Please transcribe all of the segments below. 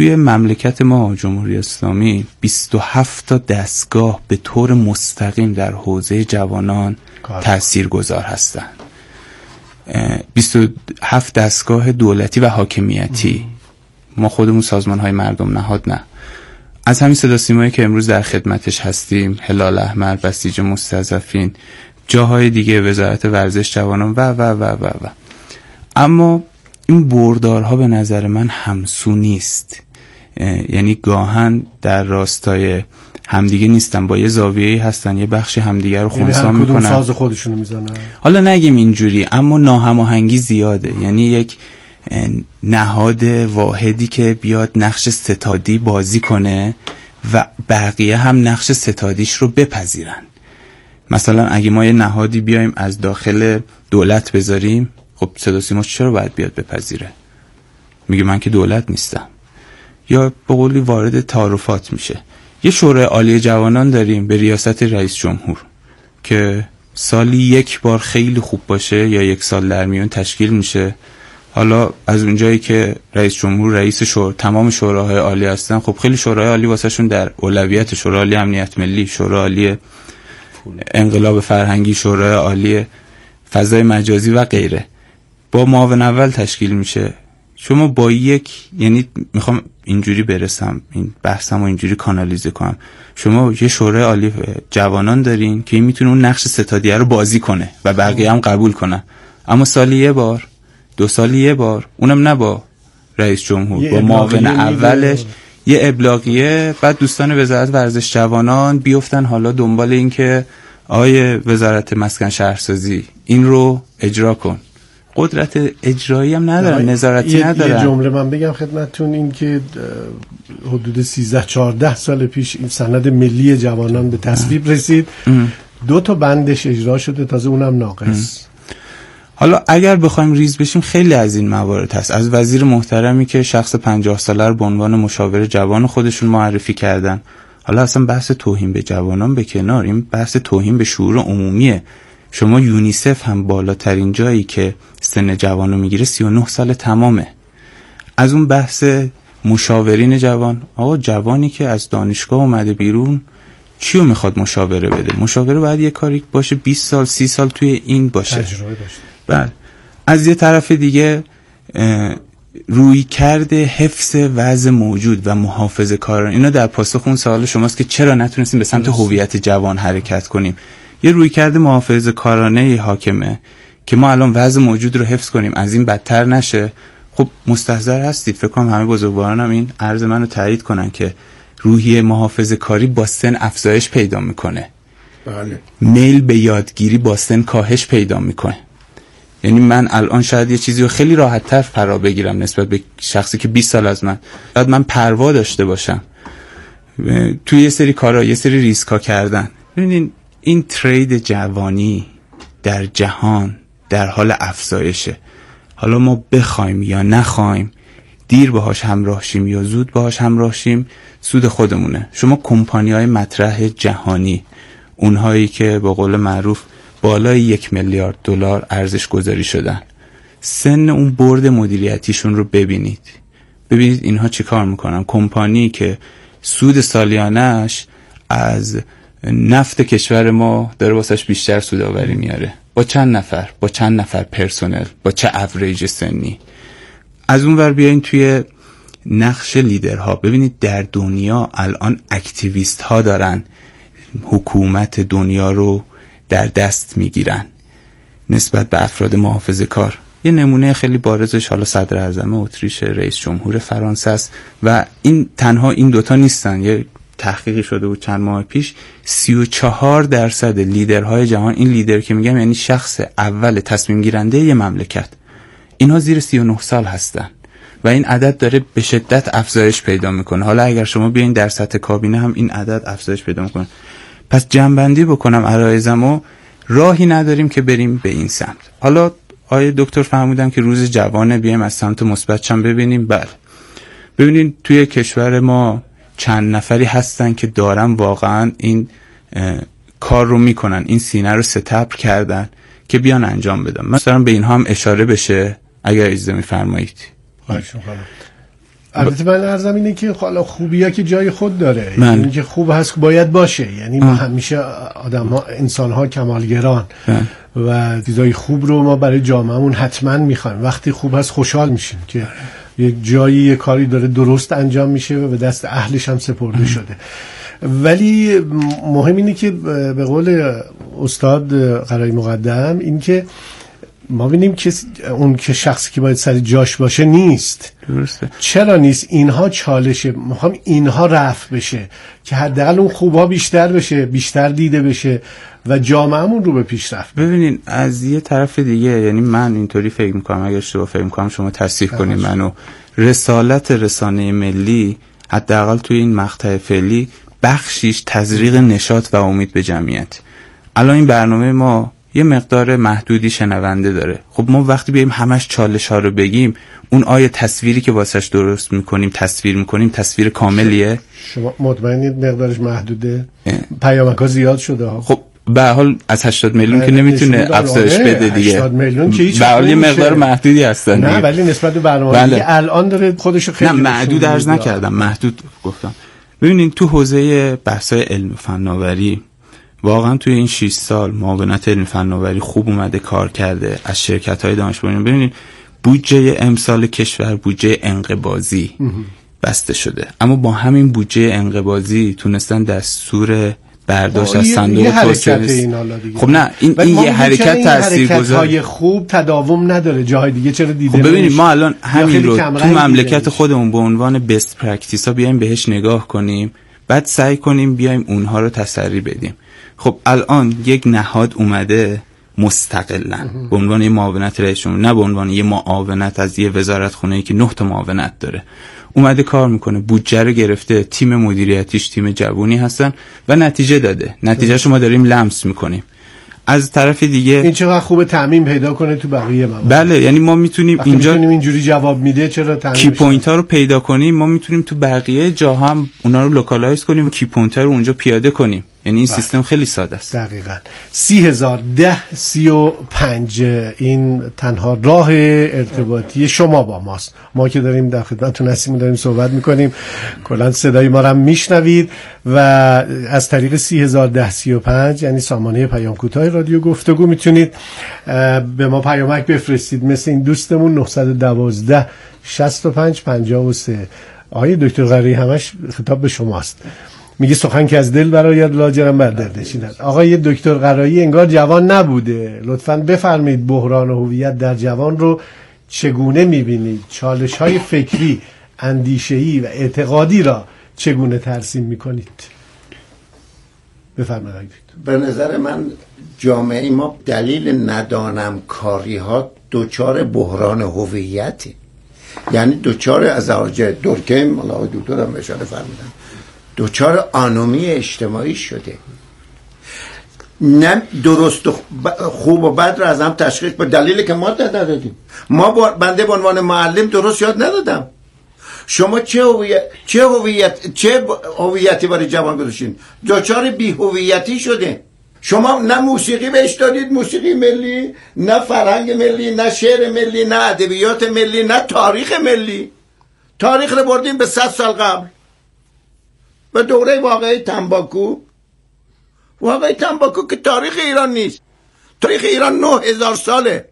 توی مملکت ما جمهوری اسلامی 27 تا دستگاه به طور مستقیم در حوزه جوانان تاثیرگذار هستند. 27 دستگاه دولتی و حاکمیتی. ما خودمون سازمان‌های مردم نهاد نه. از همین صدا سیمایی که امروز در خدمتش هستیم، هلال احمر، بسیج مستضعفین، جاهای دیگه، وزارت ورزش جوانان و و و و و. اما این بردارها به نظر من همسو نیست. یعنی گاهن در راستای همدیگه نیستن، با یه زاویه‌ای هستن، یه بخش همدیگه رو خنثی میکنن، ساز خودشونو میزنن. حالا نگیم اینجوری، اما ناهماهنگی زیاده. یعنی یک نهاد واحدی که بیاد نقش ستادی بازی کنه و بقیه هم نقش ستادیش رو بپذیرن. مثلا اگه ما یه نهادی بیایم از داخل دولت بذاریم، خب صدا سیما چرا باید بیاد بپذیره؟ میگه من که دولت نیستم. یا به قولی وارد تعارفات میشه. یه شورای عالی جوانان داریم به ریاست رئیس جمهور که سالی یک بار خیلی خوب باشه یا یک سال در میون تشکیل میشه. حالا از اونجایی که رئیس جمهور رئیس تمام شوراهای عالی هستن، خب خیلی شورای عالی واسه شون در اولویت، شورای عالی امنیت ملی، شورای عالی انقلاب فرهنگی، شورای عالی فضای مجازی و غیره با معاون اول تشکیل میشه. شما با یعنی میخوام اینجوری برسم، این بحثمو اینجوری کانالیزه کنم، شما یه شورای عالی جوانان دارین که این میتونه اون نقش ستادیه رو بازی کنه و بقیه هم قبول کنن، اما سالی یه بار، 2 سالی یه بار، اونم نه با رئیس جمهور، با معاون اولش یه ابلاغیه، بعد دوستان وزارت ورزش جوانان بیفتن حالا دنبال این که آیه وزارت مسکن شهرسازی این رو اجرا کن. قدرت اجرایی هم ندارن، نظارتی ندارن. یه جمله من بگم خدمتتون، این که حدود 13-14 سال پیش این سند ملی جوانان به تصویب رسید، 2 تا بندش اجرا شده، تازه اونم ناقص. حالا اگر بخوایم ریز بشیم خیلی از این موارد هست. از وزیر محترمی که شخص 50 ساله رو به عنوان مشاور جوان خودشون معرفی کردن. حالا اصلا بحث توهین به جوانان به کنار، این بحث توهین به شعور عمومیه. شما یونیسف هم بالاترین جایی که سن جوانو میگیره 39 سال تمامه. از اون بحث مشاورین جوان، آقا جوانی که از دانشگاه اومده بیرون چیو میخواد مشاوره بده؟ مشاوره باید یه کاری باشه 20 سال 30 سال توی این باشه، تجربه داشته. بله. از یه طرف دیگه روی کرده حفظ وضع موجود و محافظه کاران، اینا در پاسخ اون سوال شماست که چرا نتونستیم به سمت هویت جوان حرکت کنیم. یه روی کرده محافظه کارانه حاکمه که ما الان وضع موجود رو حفظ کنیم، از این بدتر نشه. خب مستحضر هستید، فکر کنم همه بزرگوارانم این عرض منو تایید کنن که روحیه محافظه کاری با سن افزایش پیدا میکنه. بله. میل به یادگیری با سن کاهش پیدا میکنه. یعنی من الان شاید یه چیزی رو خیلی راحت‌تر فرا بگیرم نسبت به شخصی که 20 سال از من، شاید من پروا داشته باشم توی یه سری کارا، یه سری ریسکا کردن. ببینید این ترید جوانی در جهان در حال افزایشه. حالا ما بخوایم یا نخوایم، دیر باهاش همراه شیم یا زود باهاش همراه شیم، سود خودمونه. شما کمپانی‌های مطرح جهانی، اونهایی که به قول معروف بالای 1 میلیارد دلار ارزش گذاری شدن، سن اون برد مدیریتیشون رو ببینید اینها چی کار میکنن. کمپانی که سود سالیانش از نفت کشور ما داره واسش بیشتر سودآوری میاره، با چند نفر پرسنل، با چه اوریج سنی. از اون ور بیاین توی نقش لیدرها، ببینید در دنیا الان اکتیویست ها دارن حکومت دنیا رو در دست میگیرن نسبت به افراد محافظه کار. یه نمونه خیلی بارزش حالا صدر اعظم اتریش، رئیس جمهور فرانسه است و این تنها این دوتا نیستن. یه تحقیقی شده بود چند ماه پیش، 34% لیدرهای جهان، این لیدر که میگم یعنی شخص اول تصمیم گیرنده یه مملکت، اینها زیر 39 سال هستن و این عدد داره به شدت افزایش پیدا میکنه. حالا اگر شما بیاین در سطح کابینه هم این عدد افزایش پیدا میکنه. پس جمع‌بندی بکنم عرایزمو، راهی نداریم که بریم به این سمت. حالا آیه دکتر فرمودن که روز جوانه، بیایم از سمت مثبتش هم ببینیم. بله، ببینید توی کشور ما چند نفری هستن که دارن واقعا این کار رو میکنن، این سینه رو ستبر کردن که بیان انجام بدن. مثلا به اینها هم اشاره بشه اگر اجازه میفرمایید. البته من عرضم اینه که حالا خوبی‌ها که جای خود داره، یعنی که خوب هست باید باشه، یعنی ما همیشه آدم‌ها انسان‌ها کمالگران و چیزای خوب رو ما برای جامعهمون حتما می‌خوایم. وقتی خوب هست خوشحال میشیم که یک جایی یک کاری داره درست انجام میشه و به دست اهلش هم سپرده شده. ولی مهم اینه که به قول استاد قرایی مقدم این که ما ببینیم که اون که شخصی که باید سر جاش باشه نیست. درسته. چرا نیست؟ اینها چالشه، میخوام اینها رفع بشه که حداقل اون خوبها بیشتر بشه، بیشتر دیده بشه و جامعهمون رو به پیشرفت. ببینین از یه طرف دیگه، یعنی من اینطوری فکر میکنم، اگر اشتباه فکر میکنم شما تصحیح کنید منو، رسالت رسانه ملی حداقل توی این مقطع فعلی بخشیش تزریق نشاط و امید به جمعیت. الان این برنامه ما یه مقدار محدودی شنونده داره. خب ما وقتی بیایم همش چالش ها رو بگیم، اون آیه تصویری که واسش درست میکنیم تصویر کاملیه؟ شما مطمئنید مقدارش محدوده؟ پیامک ها زیاد شده ها. خب به حال از 80 میلیون که نمیتونه افزایش بده دیگه. 80 میلیون که هیچ به حال یه مقدار محدودی هستن نه دیگه. ولی نسبت به برنامه‌ای که الان داره خودشو خیلی نه محدود عرض نکردم، محدود گفتم. ببینید تو حوزه بحث‌های علم و فناوری واقعا توی این 6 سال معاونت علم فناوری خوب اومده کار کرده از شرکت‌های دانش بنیان. ببینید بودجه امسال کشور بودجه انقباضی بسته شده، اما با همین بودجه انقباضی تونستن دستور برداشت از صندوق توسعه. خب نه این یه حرکت تاثیرگذار خوب تداوم نداره جای دیگه چرا دیده؟ خب ببینید ما الان همین رو تو مملکت خودمون به عنوان بیست پرکتیس ها بیایم بهش نگاه کنیم، بعد سعی کنیم بیایم اونها رو تسری بدیم. خب الان یک نهاد اومده مستقلاً به عنوان یه معاونت رئیس جمهور، نه به عنوان یه معاونت از یه وزارت خونه‌ای که 9 تا معاونت داره، اومده کار میکنه، بودجه رو گرفته، تیم مدیریتیش تیم جوونی هستن و نتیجه داده. نتیجه شما داریم لمس میکنیم. از طرف دیگه این چقدر خوبه تعمیم پیدا کنه تو بقیه موارد. بله، یعنی ما میتونیم اینجا اینجوری جواب میده چرا تعمیم کی پوینت ها رو پیدا کنیم، ما میتونیم تو بقیه جا هم اونا رو لوکالایز کنیم و کی پوینت ها رو اونجا پیاده کنیم. یعنی این سیستم خیلی ساده است. دقیقاً. 301035 این تنها راه ارتباطی شما با ماست. ما که داریم در خدمتتون هستیم، داریم صحبت میکنیم، کلا صدای ما رو هم میشنوید و از طریق 301035 یعنی سامانه پیام کوتاه رادیو گفتگو میتونید به ما پیامک بفرستید، مثل این دوستمون 912 65 53. آقای دکتر قرایی همش خطاب به شماست. میگه سخن که از دل برآید لاجرم بر دل نشیند. آقای دکتر قرایی انگار جوان نبوده. لطفاً بفرمایید بحران هویت در جوان رو چگونه میبینید؟ چالش‌های فکری، اندیشه‌ای و اعتقادی را چگونه ترسیم میکنید؟ بفرمایید. به نظر من جامعه ما دلیل ندانم کاری ها دوچار بحران هویتی، یعنی دوچار از آجه دورکیم الله دکتر هم اشاره فرمودن دوچار آنومی اجتماعی شده. نه درست و خوب و بد رو از هم تشخیص به دلیلی که ما ندادیم. بنده به عنوان معلم درست یاد ندادم. شما چه هویتی برای جوان گذاشتین؟ دوچار بی هویتی شده. شما نه موسیقی بهش دادید، موسیقی ملی، نه فرهنگ ملی، نه شعر ملی، نه ادبیات ملی، نه تاریخ ملی. تاریخ رو بردیم به 100 سال قبل، به دوره واقعی تنباکو. واقعی تنباکو که تاریخ ایران نیست. تاریخ ایران 9000 ساله.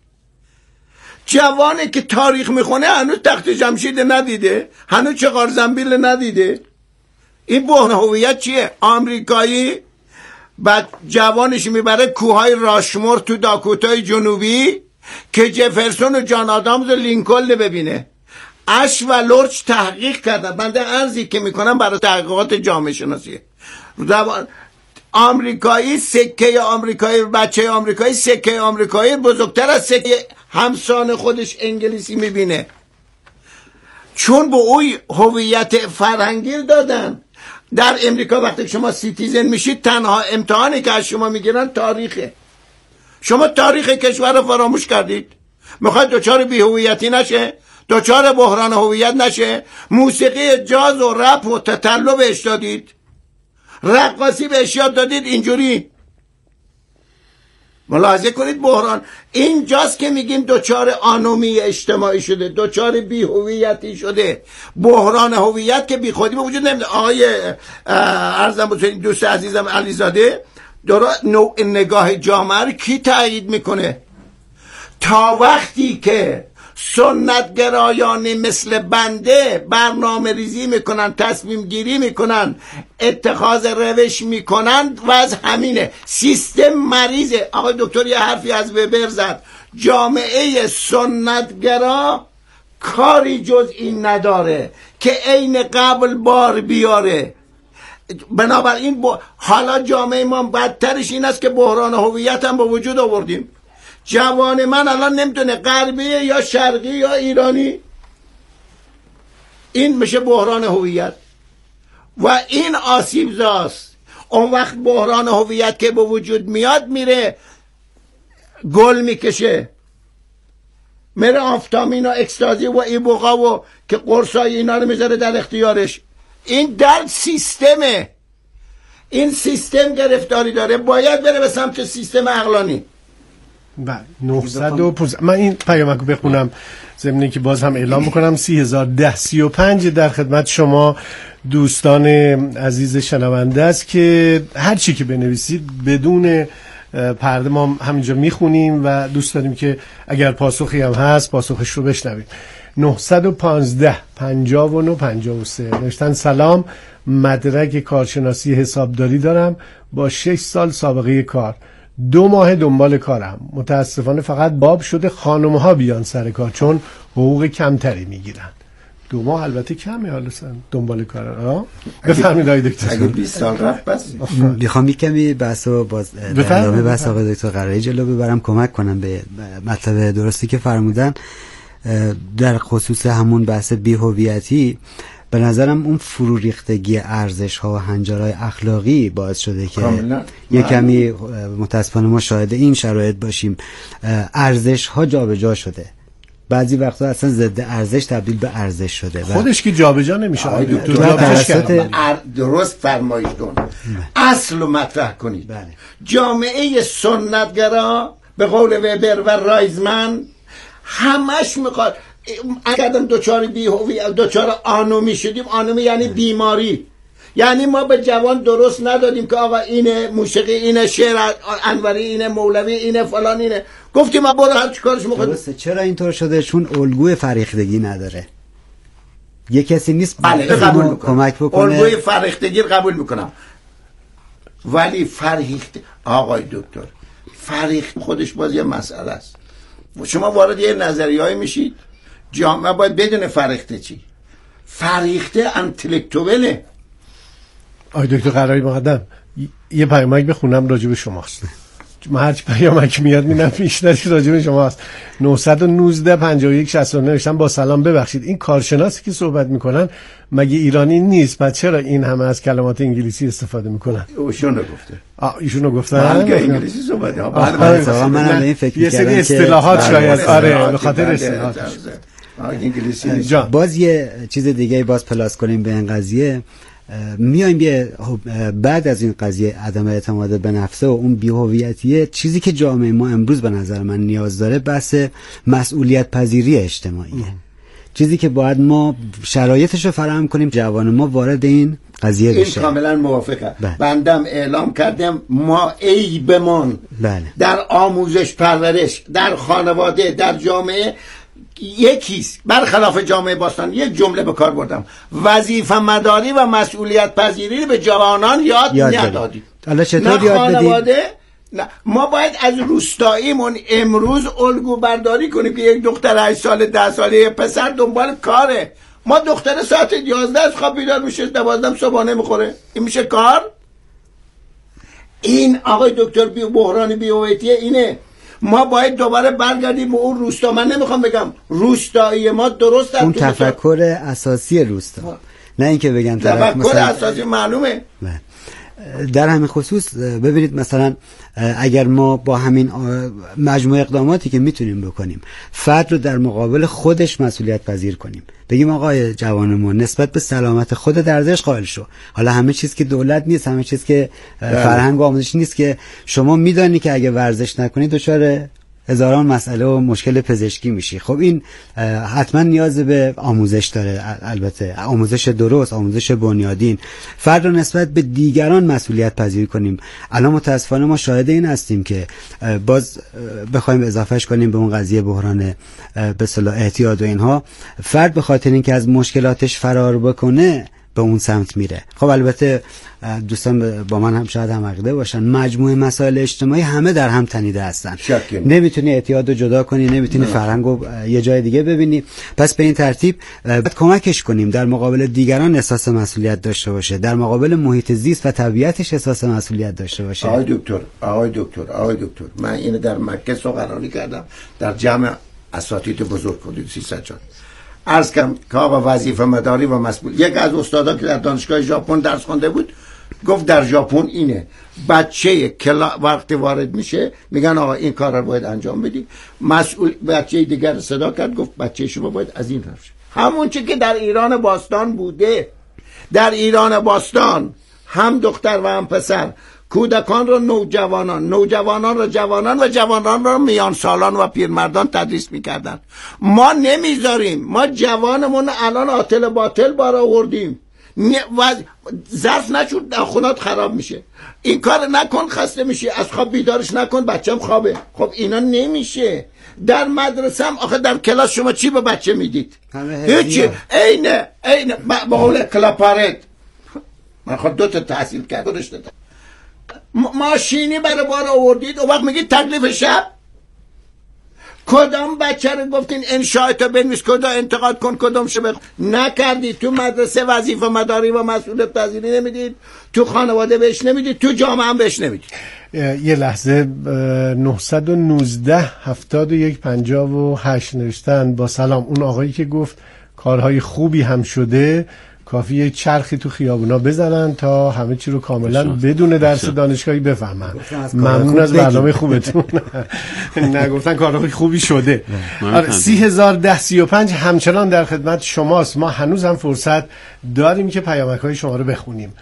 جوانی که تاریخ میخونه هنوز تخت جمشید ندیده، هنوز چغار زنبیل ندیده. این بحران هویت چیه؟ آمریکایی بعد جوانش میبره کوههای راشمور تو داکوتای جنوبی که جفرسون و جان آدامز و لینکلن ببینه. اش و لورچ تحقیق کردن. بنده عرضی که میکنم برای تحقیقات جامعه شناسیه. آمریکایی، سکه آمریکایی، بچه آمریکایی سکه آمریکایی بزرگتر از سکه همسان خودش انگلیسی میبینه، چون به اوی هویت فرهنگی دادن. در امریکا وقتی شما سیتیزن میشید تنها امتحانی که از شما میگیرن تاریخه. شما تاریخ کشور رو فراموش کردید. میخواید دوچار بی هویتی نشه، دوچار بحران هویت نشه، موسیقی جاز و رپ و تتلو بهش دادید، رقاصی بهش یاد دادید اینجوری. ملاحظه کنید بحران اینجاست که میگیم دوچار آنومی اجتماعی شده، دوچار بی هویتی شده. بحران هویت که بی خودی به وجود نمیاد. آقای عرضم بزرگی دوست عزیزم علیزاده نوع نگاه جامعه رو کی تایید میکنه؟ تا وقتی که سنتگرایان مثل بنده برنامه ریزی میکنن، تصمیم گیری میکنن، اتخاذ روش میکنن و از همینه سیستم مریضه. آقای دکتر یه حرفی از وبر زد، جامعه سنتگرا کاری جز این نداره که عین قبل بار بیاره. بنابراین حالا جامعه ما بدترش این است که بحران هویت هم به وجود آوردیم. جوان من الان نمیدونه غربیه یا شرقی یا ایرانی، این میشه بحران هویت و این آسیبزاست. اون وقت بحران هویت که به وجود میاد میره گل میکشه، میره آفتامین و اکستازی و ایبوغا و که قرصای اینا رو میذاره در اختیارش. این در سیستمه، این سیستم گرفتاری داره، باید بره به سمت سیستم عقلانی. بله 915 من این پیامک رو بخونم ضمن که باز هم اعلام بکنم 301035 در خدمت شما دوستان عزیز شنونده است که هر چی که بنویسید بدون پرده ما همینجا میخونیم و دوست داریم که اگر پاسخی هم هست پاسخش رو بشنویم. 915 59 53 نوشتن سلام، مدرک کارشناسی حسابداری دارم با 6 سال سابقه کار، 2 ماه دنبال کارم، متاسفانه فقط باب شده خانم‌ها بیان سر کار چون حقوق کمتری میگیرن. 2 ماه البته کمه، حالا دنبال کارن. بفرمایید آقای دکتر. اگه 20 سال رفت بس. میخوام یکمی بحثو باز ادامه بحث آقای دکتر قرایی جلو ببرم، کمک کنم به مطلب درستی که فرمودن در خصوص همون بحث بی‌هویتی. به نظرم اون فرو ریختگی ارزش ها و هنجارهای اخلاقی باعث شده که یک کمی متاسفانه ما شاهد این شرایط باشیم. ارزش ها جابجا شده، بعضی وقتا اصلا ضد ارزش تبدیل به ارزش شده، خودش که جابجا نمیشه. درست فرمایش کن، اصل رو مطرح کنید. بله. جامعه سنتگرا به قول وبر و رایزمن همش میخواد اگر دوچار آنومی شدیم. آنومی یعنی بیماری، یعنی ما به جوان درست ندادیم که آقا اینه موسیقی، اینه شعر انوری، اینه مولوی، اینه فلان، اینه گفتیم ما برو هر چی کارش می‌کنی. درسته. چرا اینطور شده؟ چون الگوی فریختگی نداره. یه کسی نیست کمک بکنه. الگوی فریختگی قبول میکنم، ولی آقای دکتر فریخت خودش باز یه مسئله است. شما وارد یه نظریه‌ای میشید، جامعه باید بدون فریخته چی؟ فریخته انتلکتوله. آقای دکتر قرایی مقدم یه پیامک بخونم راجع به شماست. ما هر چی پیامک میاد میدم پیشنهادی راجع به شماست. 919 51 69 نوشتن با سلام، ببخشید این کارشناسی که صحبت میکنن مگه ایرانی نیست؟ بعد چرا این همه از کلمات انگلیسی استفاده میکنن؟ ایشونو گفته. ایشونو گفتن که انگلیسی صحبت من به این فکر یه سری اصطلاحات شاید به خاطر اصطلاحات انگلیسی. باز یه چیز دیگه باز پلاس کنیم به این قضیه. میایم بعد از این قضیه عدم اعتماد به نفسه و اون بی‌هویتیه، چیزی که جامعه ما امروز به نظر من نیاز داره بحث مسئولیت پذیری اجتماعیه. چیزی که باید ما شرایطش رو فراهم کنیم جوان ما وارد این قضیه بشه. این کاملا موافقم. بندم اعلام کردم ما عیبمون در آموزش پرورش، در خانواده، در جامعه یکیست. برخلاف جامعه باستان یک جمله به کار بردم، وظیفه مداری و مسئولیت پذیری به جوانان یاد ندادیم. حالا چطور یاد بدیم؟ نه، ما باید از روستاییمون امروز الگو برداری کنیم که یک دختر 8 ساله 10 ساله یک پسر دنبال کاره. ما دختر ساعت 11 از خواب بیدار میشه، 12 صبحانه میخوره، این میشه کار؟ این آقای دکتر بحران بی‌هویتیه اینه. ما باید دوباره برگردیم به اون روستا. من نمیخوام بگم روستایی ما درست اون تفکر اساسی روستا، نه اینکه بگم تفکر اساسی معلومه. در همین خصوص ببینید مثلا اگر ما با همین مجموعه اقداماتی که میتونیم بکنیم فرد رو در مقابل خودش مسئولیت پذیر کنیم، بگیم آقای جوانمون نسبت به سلامت خود درزش قائل شو. حالا همه چیز که دولت نیست، همه چیز که فرهنگ و آموزش نیست که شما میدانی که اگه ورزش نکنی دچار هزاران مسئله و مشکل پزشکی میشی. خب این حتما نیاز به آموزش داره، البته آموزش درست، آموزش بنیادین. فرد رو نسبت به دیگران مسئولیت پذیر کنیم. الان متاسفانه ما شاهد این هستیم که باز بخوایم اضافهش کنیم به اون قضیه بحران به اصطلاح اعتیاد و اینها، فرد به خاطر اینکه از مشکلاتش فرار بکنه به اون سمت میره. خب البته دوستان با من هم شاید هم عقیده باشن، مجموعه مسائل اجتماعی همه در هم تنیده هستن. نمیتونی اعتیاد رو جدا کنی، نمیتونی فرهنگ رو یه جای دیگه ببینی. پس به این ترتیب باید کمکش کنیم در مقابل دیگران احساس مسئولیت داشته باشه، در مقابل محیط زیست و طبیعتش احساس مسئولیت داشته باشه. آقای دکتر من اینو در مکه سخنرانی کردم، در جمع اساتید بزرگ حدود 300 جان. عرض کردم که آقا وظیفه مداری و مسئول. یک از استادا که در دانشگاه ژاپن درس خوانده بود گفت در ژاپن اینه، بچه وقتی وارد میشه میگن آقا این کار رو باید انجام بدی، مسئول بچه دیگر صدا کرد گفت بچه شما باید از این طرف شه. همون چیزی که در ایران باستان بوده. در ایران باستان هم دختر و هم پسر، کودکان رو نوجوانان رو جوانان و جوانان رو میان سالان و پیرمردان تدریس میکردن. ما نمیذاریم، ما جوانمون الان آتل باطل بار آوردیم و ظرف نشود خونات خراب میشه. این کار نکن خسته میشی، از خواب بیدارش نکن بچم خوابه. خب اینا نمیشه. در مدرسه هم آخه در کلاس شما چی به بچه میدید؟ هیچی. اینه با قول کلاپارت. من خود 2 تا تحصیل کردم ماشینی برای بار آوردید و وقت میگید تکلیف شب. کدام بچه رو گفتین انشاءتو بنویس، کدام انتقاد کن، کدام شبه نکردید. تو مدرسه وظیفه مداری و مسئولیت پذیری نمیدید، تو خانواده بهش نمیدید، تو جامعه هم بهش نمیدید. یه لحظه 919 71 58 نوشتن با سلام. اون آقایی که گفت کارهای خوبی هم شده کافیه چرخی تو خیابونا بزنن تا همه چی رو کاملا بدون درس دانشگاهی بفهمن. ممنون از برنامه خوبتون. نگفتن کارهای خوبی شده. 301035 همچنان در خدمت شماست. ما هنوز هم فرصت داریم که پیامک‌های شما رو بخونیم.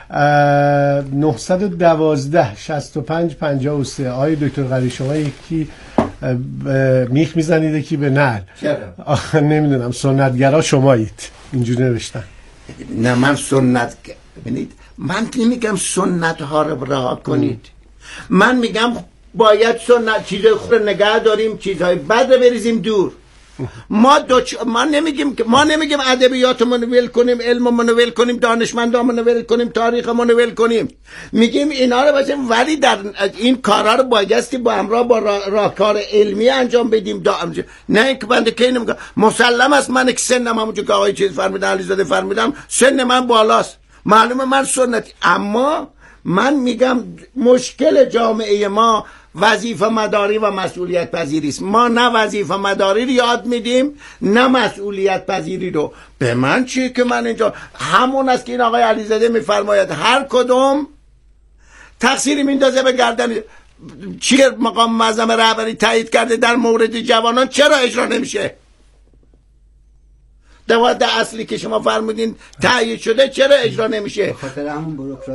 912 65 53. آقای دکتر قری شما یکی میخ میزنید یکی به نعل. نمیدونم سنتگرا شمایید، اینجوری نوشتن. نه من سنت، ببینید من نمیگم سنت ها رو رها کنید، من میگم باید سنت چیزای خوب نگه داریم، چیزهای بد رو بریزیم دور. ما نمیگیم ادبیاتمون ول کنیم، علممون ول کنیم، دانشمندامون ول کنیم، تاریخمون ول کنیم. میگیم اینا رو بچیم، ولی در این کارا رو بایستی با همراه با راهکار علمی انجام بدیم. نه اینکه بنده کی نمیگم مسلم است من که سنم همونجور که آقای چیز فرمودن علیزاده فرمودم سن من بالاست، معلومه من سنتی، اما من میگم مشکل جامعه ما وظیفه مداری و مسئولیت پذیری است. ما نه وظیفه مداری رو یاد میدیم نه مسئولیت پذیری رو. به من چیه که من اینجا همون است که این آقای علیزاده میفرماید هر کدوم تقصیری میندازه به گردن. چی مقام معظم رهبری تایید کرده در مورد جوانان چرا اجرا نمیشه؟ دواد اصلی که شما فرمودین تایید شده چرا اجرا نمیشه؟ به خاطر همون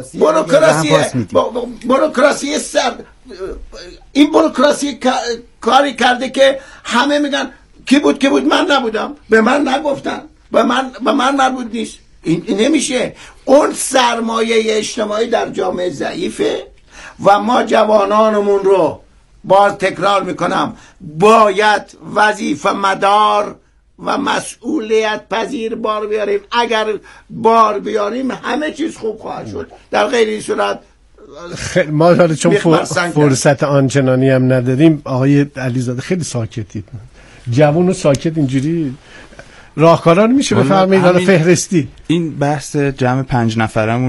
بوروکراسی سر. این بوروکراسی کاری کرده که همه میگن کی بود من نبودم، به من نگفتن، به من مربوط نیست. این نمیشه. اون سرمایه اجتماعی در جامعه ضعیفه و ما جوانانمون رو باز تکرار میکنم باید وظیفه مدار و مسئولیت پذیر بار بیاریم. اگر بار بیاریم همه چیز خوب خواهد شد، در غیر این صورت ما حالا چون فرصت آنچنانی هم نداریم. آقای علیزاده خیلی ساکتید، جوون و ساکت اینجوری راهکارا رو میشه بفرمایید؟ حالا فهرستی این بحث جمع 5 نفرمون رو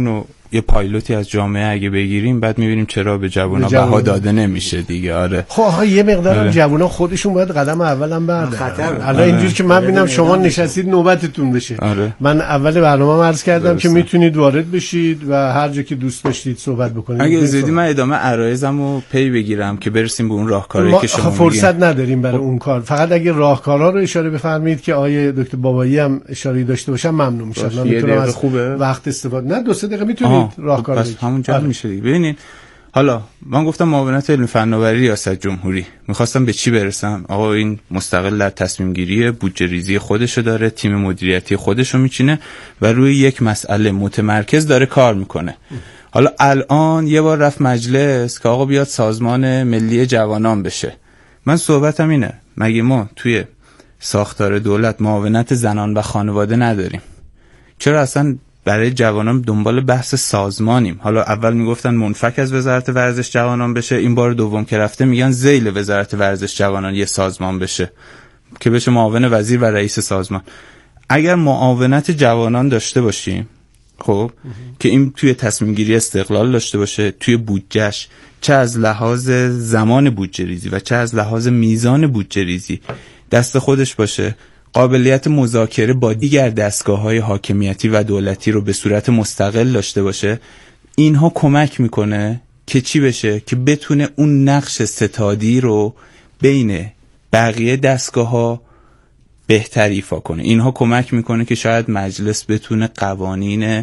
یه پایلوتی از جامعه اگه بگیریم بعد میبینیم چرا به جوونا بها داده نمیشه دیگه. آره خب یه مقدار جوونا خودشون باید قدم اولم بردارن. الان اینجوری که من ببینم شما نشستید نوبتتون بشه. من اول برنامه عرض کردم که میتونید وارد بشید و هر جا که دوست داشتید صحبت بکنید. اگه زدی من ادامه عرایزمو پی بگیرم که برسیم به اون راهکاری که شما فرصت نداریم برای اون کار. فقط اگه راهکارا رو اشاره بفرمایید که آیه دکتر بابایی هم اشاره داشته باشم ممنون میشم. من میتونم از وقت استفاده نه 2-3 دقیقه میتونید راهکار بس همونجا میشه دیگه. ببینید حالا من گفتم معاونت علمی فناوری ریاست جمهوری، میخواستم به چی برسم؟ آقا این مستقل در تصمیم گیری، بودجه ریزی خودشو داره، تیم مدیریتی خودشو میچینه و روی یک مسئله متمرکز داره کار میکنه. حالا الان یه بار رفت مجلس که آقا بیاد سازمان ملی جوانان بشه. من صحبتم اینه، مگه ما توی ساختار دولت معاونت زنان و خانواده نداریم؟ چرا اصلا برای جوانان دنبال بحث سازمانیم؟ حالا اول میگفتن منفک از وزارت ورزش جوانان بشه، این بار دوم که رفته میگن ذیل وزارت ورزش جوانان یه سازمان بشه که بشه معاون وزیر و رئیس سازمان. اگر معاونت جوانان داشته باشیم خب که این توی تصمیم گیری استقلال داشته باشه، توی بودجهش چه از لحاظ زمان بودجه ریزی و چه از لحاظ میزان بودجه ریزی دست خودش باشه، قابلیت مذاکره با دیگر دستگاه‌های حاکمیتی و دولتی رو به صورت مستقل داشته باشه، اینها کمک میکنه که چی بشه؟ که بتونه اون نقش ستادی رو بین بقیه دستگاه‌ها بهتر ایفا کنه. اینها کمک میکنه که شاید مجلس بتونه قوانین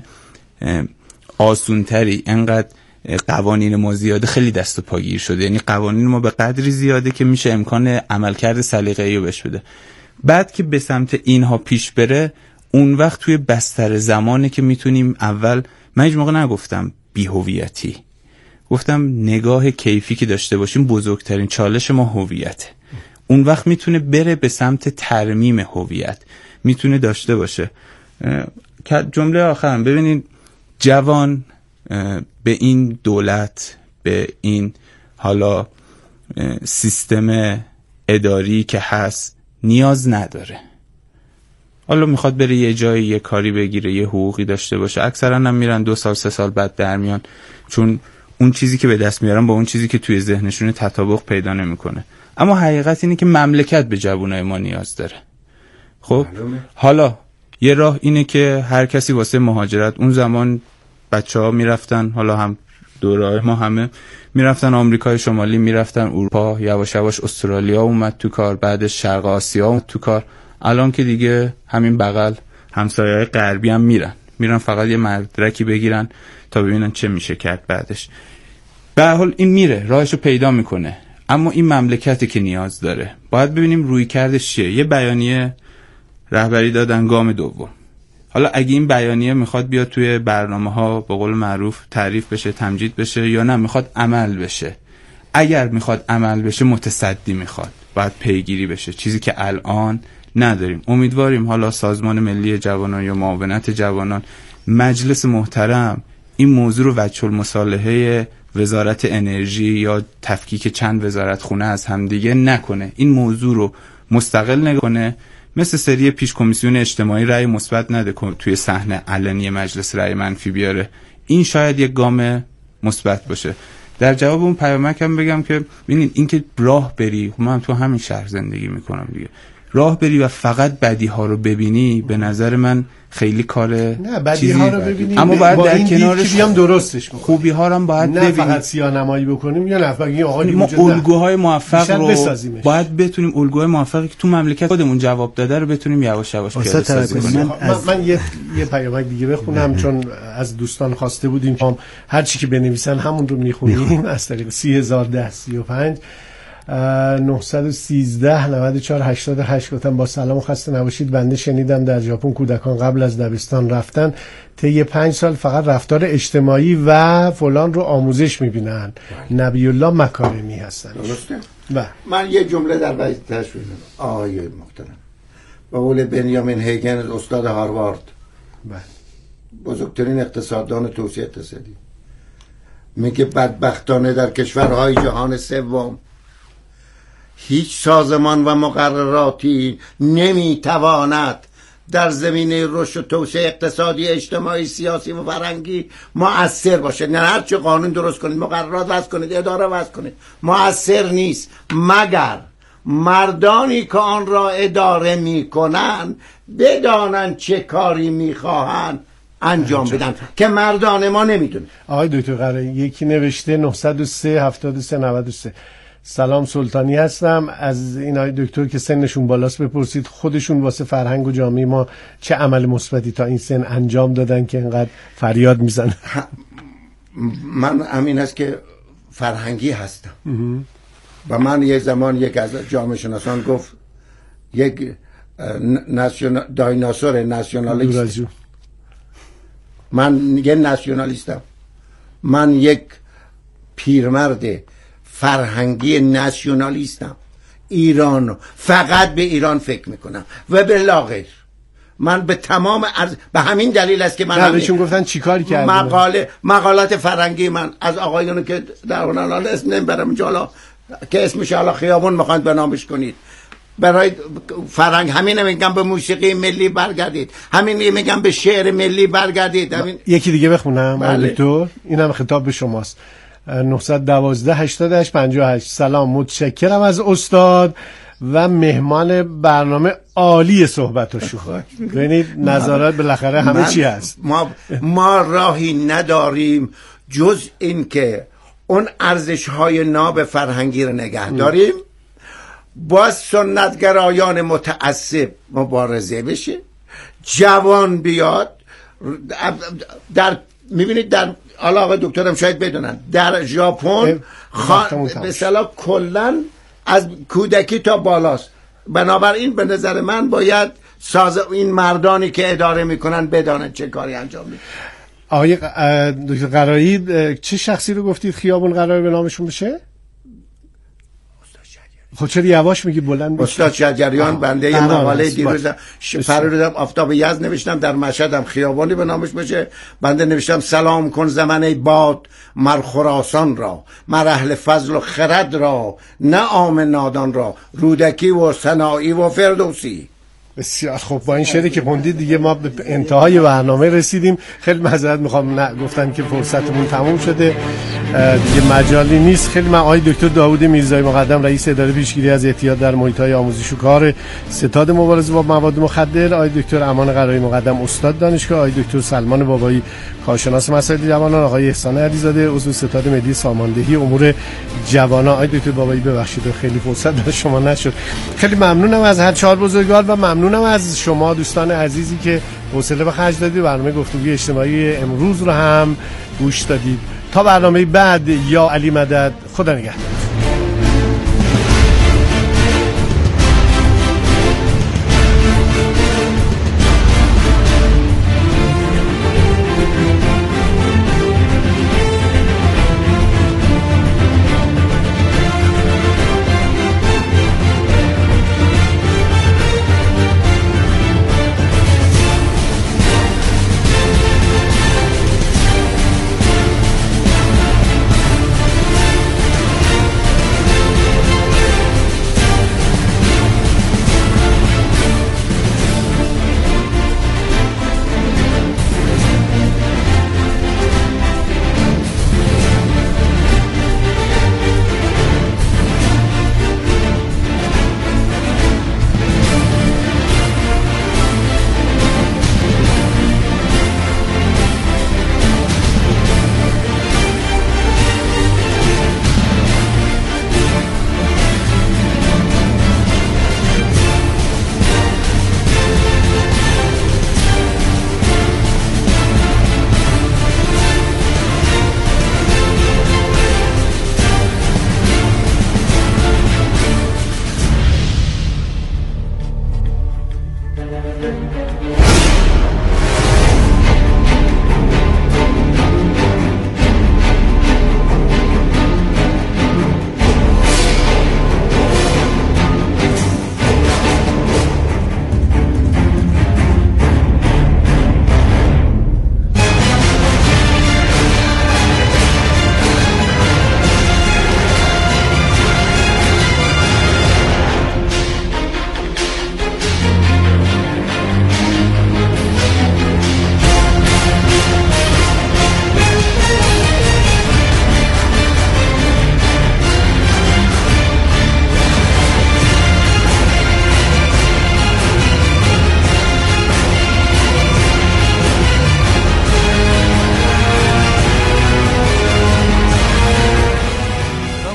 آسونتری، انقدر قوانین ما زیاده خیلی دست و پاگیر شده، یعنی قوانین ما به قدری زیاده که میشه امکان عملکرد سلیقه‌ای رو بهش بده. بعد که به سمت اینها پیش بره، اون وقت توی بستر زمانه که میتونیم اول، من هیچ موقع نگفتم بی‌هویتی، گفتم نگاه کیفی که داشته باشیم، بزرگترین چالش ما هویته. اون وقت میتونه بره به سمت ترمیم هویت، میتونه داشته باشه. جمله آخرم ببینید، جوان به این دولت، به این حالا سیستم اداری که هست نیاز نداره. حالا میخواد بره یه جایی یه کاری بگیره، یه حقوقی داشته باشه، اکثرا هم میرن 2 سال 3 سال بعد در میان، چون اون چیزی که به دست میارن با اون چیزی که توی ذهنشون تطابق پیدا نمیکنه. اما حقیقت اینه که مملکت به جوانای ما نیاز داره. خب حالا یه راه اینه که هر کسی واسه مهاجرت، اون زمان بچه‌ها میرفتن، حالا هم دوره ما همه میرفتن آمریکای شمالی، میرفتن اروپا، یواش یواش استرالیا اومد تو کار، بعدش شرق آسیا اومد تو کار. الان که دیگه همین بغل همسایه‌های غربی هم میرن فقط یه مدرکی بگیرن تا ببینن چه میشه کرد بعدش. به هر حال این میره راهشو پیدا میکنه. اما این مملکتی که نیاز داره، باید ببینیم روی کردش چیه. یه بیانیه رهبری دادن گام دوم. حالا اگه این بیانیه میخواد بیاد توی برنامه‌ها به قول معروف تعریف بشه، تمجید بشه، یا نه میخواد عمل بشه. اگر میخواد عمل بشه متصدی میخواد، باید پیگیری بشه، چیزی که الان نداریم. امیدواریم حالا سازمان ملی جوانان یا معاونت جوانان، مجلس محترم این موضوع رو وجه المصالحه وزارت انرژی یا تفکیک چند وزارت خونه از همدیگه نکنه، این موضوع رو مستقل نگاه کنه، مثل سری پیش کمیسیون اجتماعی رأی مثبت نده توی صحنه علنی مجلس رأی منفی بیاره. این شاید یک گام مثبت باشه. در جواب اون پیامکم بگم که ببینید، این که راه بری، من تو همین شهر زندگی میکنم دیگه، راه بری و فقط بدی ها رو ببینی، به نظر من خیلی کاره. نه بدی ها رو ببینیم، اما باید در کنارش بیام درستش بکنیم. خوبی ها رو هم باید نه ببینیم، فقط سیاه‌نمایی بکنیم یا نه فقط ما الگوهای موفق رو باید بتونیم، الگوهای موفقی که تو مملکت خودمون جواب داده رو بتونیم یواش یواش پیاده کنیم. من یه پیامک دیگه بخونم، چون از دوستان خواسته بودیم که هر چی که بنویسن همون رو میخونیم. از طریق 3001035 913 94 88 گفتم با سلام و خسته نباشید. بنده شنیدم در ژاپن کودکان قبل از دبستان رفتن طی 5 سال فقط رفتار اجتماعی و فلان رو آموزش میبینن. نبی الله مکارمی هستن. درسته؟ من یه جمله در باید تشویق کنم. آقای محترم، با قول بنیامین هیگن استاد هاروارد، بزرگترین اقتصاددان توسعه اقتصادی، میگه بدبختانه در کشورهای جهان سوم هیچ سازمان و مقرراتی نمیتواند در زمینه رشد و توسعه اقتصادی، اجتماعی، سیاسی و فرهنگی مؤثر باشه. نه هر چه قانون درست کنید، مقررات وضع کنید، اداره وضع کنید، مؤثر نیست مگر مردانی که آن را اداره میکنن بدانن چه کاری میخواهن انجام بدن که مردان ما نمیدونه. آقای دکتر قرایی، یکی نوشته 903 73 93 سلام سلطانی هستم، از این آقای دکتر که سنشون بالاست بپرسید خودشون واسه فرهنگ و جامعه ما چه عمل مثبتی تا این سن انجام دادن که اینقدر فریاد میزنن. من همین است که فرهنگی هستم و من یک زمان یک از جامعه شناسان گفت یک دایناسور ناسیونالیست. من یه ناسیونالیستم، من یک پیرمرد فرهنگی ناسیونالیستم. ایران، فقط به ایران فکر میکنم و به لاغیر. من به تمام به همین دلیل است که من بهشون گفتن چیکار کردن. مقالات فرهنگی من از آقایونی که در هنرال اسم نمیبرم جالا که اسمش حالا خیابون میخواید به نامش کنید، برای فرهنگ همین میگم به موسیقی ملی برگردید، همین میگم به شعر ملی برگردید. همین یکی دیگه بخونم. بله. دکتر اینم خطاب به شماست. 912 88 58 سلام، متشکرم از استاد و مهمان برنامه عالی صحبت و شوخی. ببینید نظارت بالاخره همه چی هست. ما راهی نداریم جز این که اون ارزش‌های ناب فرهنگی رو نگه داریم، با سنتگرایان متعصب مبارزه بشه، جوان بیاد. در میبینید در علاقه دکترم شاید بدونن در ژاپن به اصطلاح کلا از کودکی تا بالاست. بنابراین به نظر من باید این مردانی که اداره میکنن بدانن چه کاری انجام میدن. آقای دکتر قرایی چه شخصی رو گفتید خیابون قرار به نامشون بشه؟ خب چرا یواش میگی بلند؟ استاد شجریان. بنده یه مقاله دیروز فرودم آفتاب یزد نوشتم در مشهدم خیابانی به نامش بشه. بنده نوشتم سلام کن زمنه باد مر خراسان را، مر اهل فضل و خرد را، نه عام نادان را، رودکی و سنایی و فردوسی. بسیار خب، با این شعری که خوندید دیگه ما به انتهای برنامه رسیدیم. خیلی معذرت میخوام، نه گفتن که فرصتمون تموم شده دیگه مجالی نیست. خیلی من آقای دکتر داوود میرزایی مقدم رئیس اداره پیشگیری از اعتیاد در محیط‌های آموزش و کار ستاد مبارزه با مواد مخدر، آقای دکتر امان قرایی مقدم استاد دانشگاه، آقای دکتر سلمان بابایی کارشناس مسائل جوانان، آقای احسان علیزاده عضو ستاد ملی ساماندهی امور جوانان. آقای دکتر بابایی ببخشید خیلی فرصت برای شما نشد. خیلی ممنونم از هر چهار بزرگوار و ممنونم از شما دوستان عزیزی که حوصله به خرج دادید، برنامه گفتگوی اجتماعی امروز رو هم گوش دادید. تا برنامه بعد، یا علی مدد، خدا نگهدار.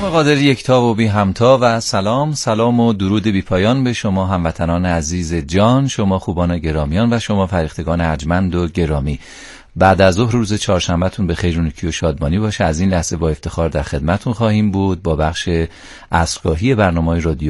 قادری یکتا و بی همتا و سلام و درود بی پایان به شما هموطنان عزیز جان، شما خوبان و گرامیان و شما فرهیختگان ارجمند و گرامی. بعد از ظهر روز چهارشنبهتون به خیر و نیکی و شادمانی باشه. از این لحظه با افتخار در خدمتتون خواهیم بود با بخش عصرگاهی برنامه‌های رادیو